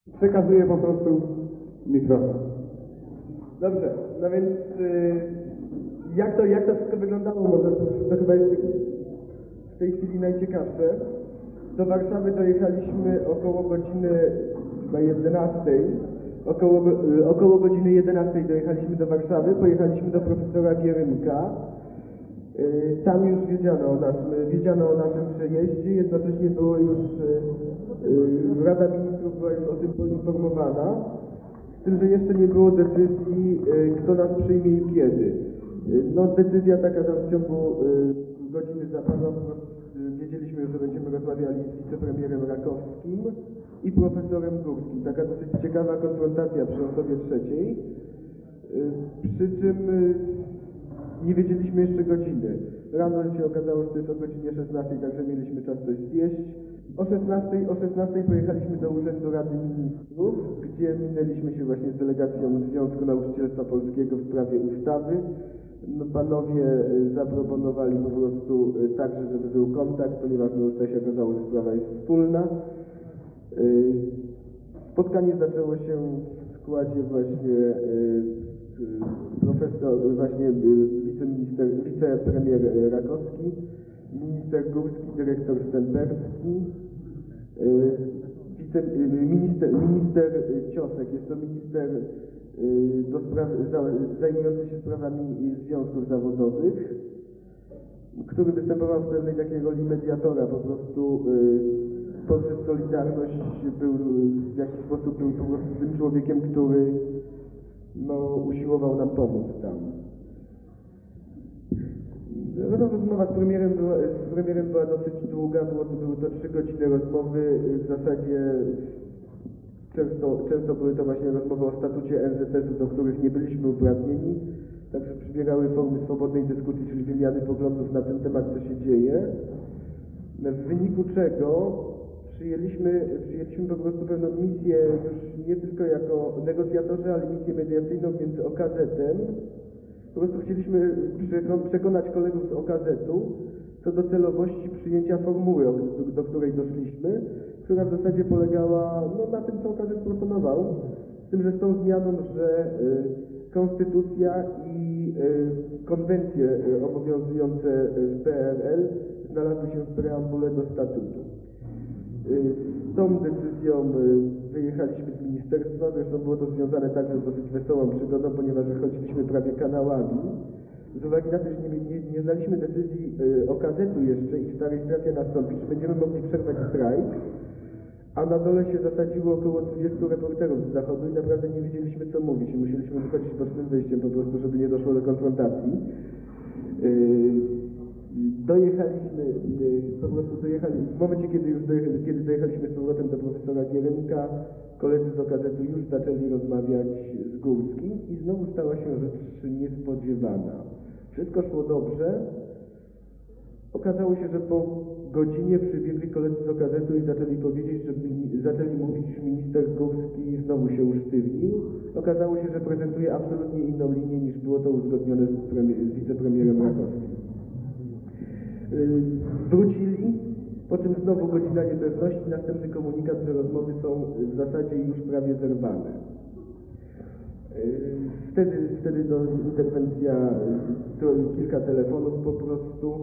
Przekazuję po prostu mikrofon. Dobrze, no więc jak to wszystko wyglądało? Może to chyba jest w tej chwili najciekawsze. Do Warszawy dojechaliśmy około godziny chyba 11. Około godziny 11 dojechaliśmy do Warszawy, pojechaliśmy do profesora Gierymka. Tam już wiedziano o naszym przejeździe, jednocześnie było już Rada Ministrów była już o tym poinformowana, z tym, że jeszcze nie było decyzji, kto nas przyjmie i kiedy. No decyzja taka tam w ciągu godziny zapadła, po prostu wiedzieliśmy już, że będziemy rozmawiali z wicepremierem Rakowskim i profesorem Górskim. Taka dosyć ciekawa konfrontacja przy osobie trzeciej, przy czym nie wiedzieliśmy jeszcze godziny. Rano się okazało, że to jest o godzinie 16, także mieliśmy czas coś zjeść. O 16 pojechaliśmy do Urzędu Rady Ministrów, gdzie minęliśmy się właśnie z delegacją Związku Nauczycielstwa Polskiego w sprawie ustawy. No, panowie zaproponowali po prostu także, żeby był kontakt, ponieważ no, już się okazało, że sprawa jest wspólna. Spotkanie zaczęło się w składzie właśnie wicepremier Rakowski, minister Górski, dyrektor Stęperski, minister Ciosek, jest to minister zajmujący się sprawami związków zawodowych, który występował w pewnej takiej roli mediatora, po prostu poprzez Solidarność był w jakiś sposób po prostu tym człowiekiem, który no, usiłował nam pomóc tam. Rozmowa z premierem była dosyć długa, były to 3 godziny rozmowy, w zasadzie często były to właśnie rozmowy o statucie NZS-u, do których nie byliśmy uprawnieni, także przybiegały formy swobodnej dyskusji, czyli wymiany poglądów na ten temat, co się dzieje, w wyniku czego przyjęliśmy po prostu pewną misję już nie tylko jako negocjatorzy, ale misję mediacyjną między OKZ-em. Po prostu chcieliśmy przekonać kolegów z OKZ-u co do celowości przyjęcia formuły, do której doszliśmy, która w zasadzie polegała no, na tym, co OKZ proponował, z tym, że z tą zmianą, że konstytucja i konwencje obowiązujące w PRL znalazły się w preambule do statutu. Z tą decyzją wyjechaliśmy z ministerstwa, zresztą było to związane także z dosyć wesołą przygodą, ponieważ wychodziliśmy prawie kanałami. Z uwagi na to, że nie znaliśmy decyzji OKZ-u jeszcze i czy ta rejestracja nastąpi, czy będziemy mogli przerwać strajk, a na dole się zasadziło około 20 reporterów z zachodu i naprawdę nie wiedzieliśmy, co mówić. Musieliśmy wychodzić bocznym wyjściem po prostu, żeby nie doszło do konfrontacji. W momencie, kiedy dojechaliśmy z powrotem do profesora Gierymka, koledzy z OKZ-u już zaczęli rozmawiać z Górskim i znowu stała się rzecz niespodziewana. Wszystko szło dobrze. Okazało się, że po godzinie przybiegli koledzy z OKZ-u i zaczęli mówić, że minister Górski znowu się usztywnił. Okazało się, że prezentuje absolutnie inną linię, niż było to uzgodnione z wicepremierem Rakowskim. Wrócili, po czym znowu godzina niepewności, następny komunikat, że rozmowy są w zasadzie już prawie zerwane. Wtedy interwencja, kilka telefonów po prostu,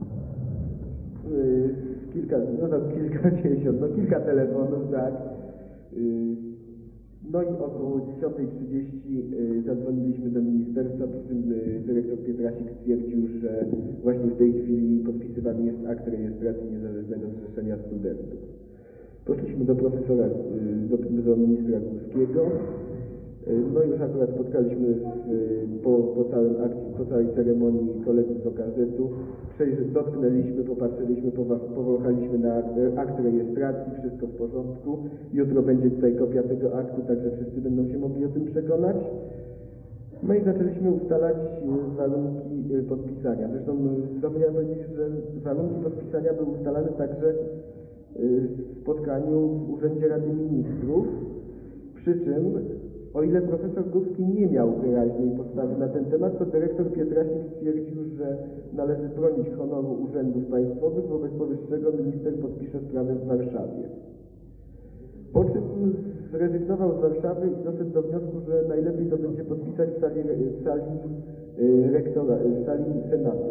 kilka telefonów, tak. No i około 10:30 zadzwoniliśmy do ministerstwa, przy czym dyrektor Pietrasik stwierdził, że właśnie w tej chwili podpisywany jest akt rejestracji Niezależnego Zrzeszenia Studentów. Poszliśmy do profesora, do ministra Górskiego. No i już akurat spotkaliśmy po całej ceremonii kolegów z OKZ-u. Dotknęliśmy, popatrzyliśmy, powąchaliśmy na akt rejestracji, wszystko w porządku. Jutro będzie tutaj kopia tego aktu, także wszyscy będą się mogli o tym przekonać. No i zaczęliśmy ustalać warunki podpisania. Zresztą zapomniałem powiedzieć, że warunki podpisania były ustalane także w spotkaniu w Urzędzie Rady Ministrów, przy czym o ile profesor Górski nie miał wyraźnej postawy na ten temat, to dyrektor Pietrasik stwierdził, że należy bronić honoru urzędów państwowych, wobec powyższego minister podpisze sprawę w Warszawie. Po czym zrezygnował z Warszawy i doszedł do wniosku, że najlepiej to będzie podpisać w sali rektora, w sali Senatu.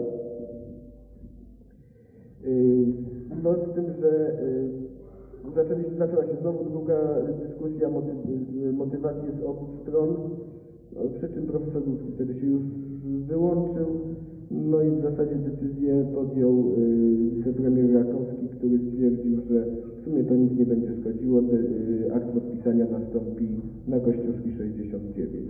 No z tym, że zaczęła się znowu druga dyskusja, motywacji z obu stron, przy czym profesor Górski wtedy się już wyłączył, no i w zasadzie decyzję podjął wicepremier Rakowski, który stwierdził, że w sumie to nic nie będzie szkodziło, akt podpisania nastąpi na Kościuszki 69.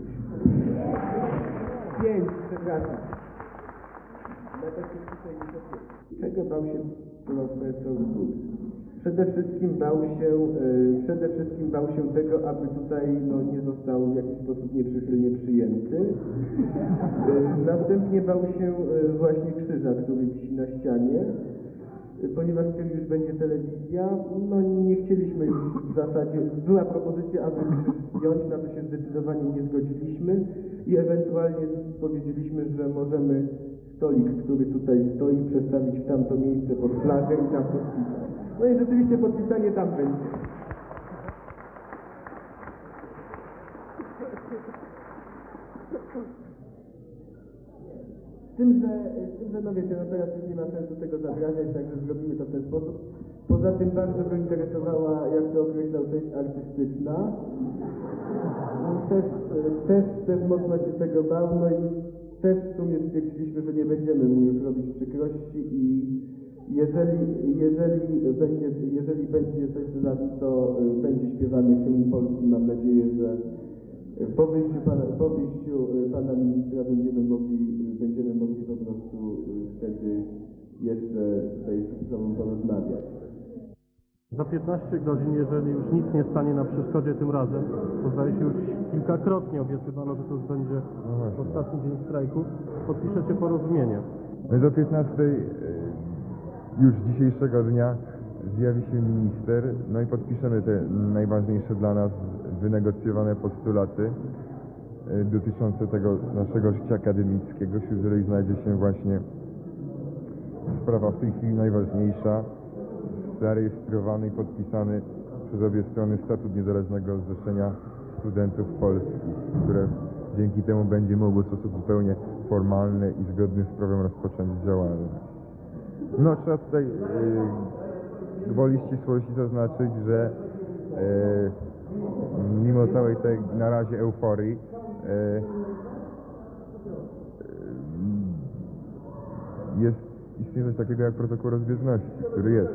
5, przepraszam. Na Kościuszki 65. Czego bał się profesor Górski? Przede wszystkim bał się tego, aby tutaj nie został w jakiś sposób nieprzychylnie przyjęty. Następnie bał się właśnie krzyża, który wisi na ścianie. Ponieważ już będzie telewizja, nie chcieliśmy już w zasadzie, była propozycja, aby krzyż zdjąć, na to się zdecydowanie nie zgodziliśmy i ewentualnie powiedzieliśmy, że możemy stolik, który tutaj stoi, przestawić w tamto miejsce pod flagę i tam podpisać. No i rzeczywiście podpisanie tam będzie. Z tym, że no wiecie, teraz już nie ma sensu tego zadrażać, także zrobimy to w ten sposób. Poza tym bardzo go interesowała, jak to określał, część artystyczna. Też mocno się tego bał, no i też w sumie stwierdziliśmy, że nie będziemy mu już robić przykrości i jeżeli będzie coś z nas, to będzie śpiewany hymn polski. Mam nadzieję, że po wyjściu pana ministra będziemy mogli po prostu wtedy jeszcze tutaj z sobą porozmawiać. Za 15 godzin, jeżeli już nic nie stanie na przeszkodzie tym razem, to zdaje się już kilkakrotnie obiecywano, że to już będzie ostatni dzień strajku, podpiszecie porozumienie. My do 15 już dzisiejszego dnia zjawi się minister, no i podpiszemy te najważniejsze dla nas wynegocjowane postulaty dotyczące tego naszego życia akademickiego, wśród których znajdzie się właśnie sprawa w tej chwili najważniejsza, zarejestrowany i podpisany przez obie strony statut Niezależnego Zrzeszenia Studentów Polskich, które dzięki temu będzie mogło w sposób zupełnie formalny i zgodny z prawem rozpocząć działalność. No trzeba tutaj gwoli ścisłości zaznaczyć, że mimo całej tej na razie euforii istnieje coś takiego jak protokół rozbieżności, który jest.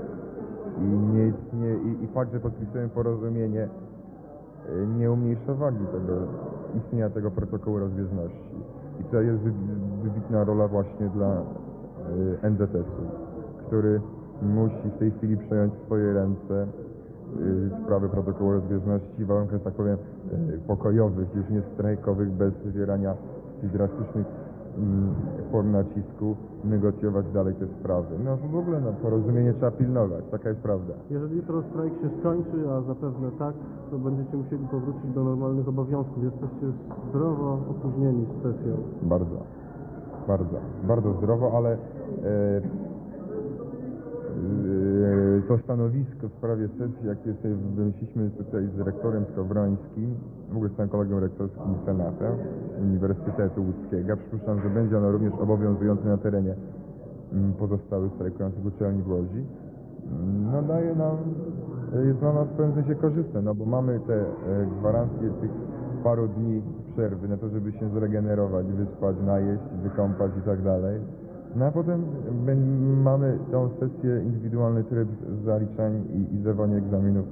I fakt, że podpisujemy porozumienie, nie umniejsza wagi istnienia tego protokołu rozbieżności. I tutaj jest wybitna rola właśnie dla NZS-u, który musi w tej chwili przejąć w swoje ręce sprawy protokołu rozbieżności w warunkach, tak powiem, pokojowych, już nie strajkowych, bez wywierania tych drastycznych form nacisku, negocjować dalej te sprawy. No w ogóle porozumienie trzeba pilnować, taka jest prawda. Jeżeli jutro strajk się skończy, a zapewne tak, to będziecie musieli powrócić do normalnych obowiązków. Jesteście zdrowo opóźnieni z sesją. Bardzo zdrowo, ale to stanowisko w sprawie sesji, jakie sobie wymyśliliśmy tutaj z rektorem Skowrońskim, w ogóle z całym kolegium rektorskim i senatem Uniwersytetu Łódzkiego, przypuszczam, że będzie ono również obowiązujące na terenie pozostałych strajkujących uczelni w Łodzi, no daje nam, jest dla nas w pewnym sensie korzystne, no bo mamy te gwarancje tych paru dni przerwy na to, żeby się zregenerować, wyspać, najeść, wykąpać i tak dalej. No a potem mamy tą sesję, indywidualny tryb zaliczań i zdawania egzaminów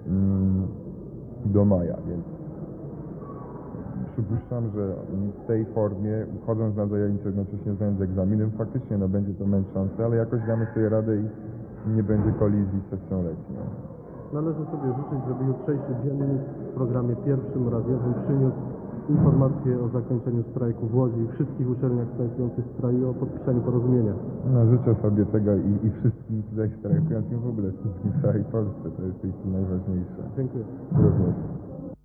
do maja, więc przypuszczam, że w tej formie, wchodząc na zajęcie, jednocześnie zdając egzaminem, faktycznie będzie to męczące, ale jakoś damy sobie radę i nie będzie kolizji z sesją letnią. Należy sobie życzyć, żeby jutrzejszy dziennik w programie pierwszym radiowym przyniósł informacje o zakończeniu strajku w Łodzi i wszystkich uczelniach strajkujących w kraju o podpisaniu porozumienia. No, życzę sobie tego i wszystkim tutaj strajkującym w ogóle, wszystkim w całej Polsce, to jest w tej chwili najważniejsze. Dziękuję. Również.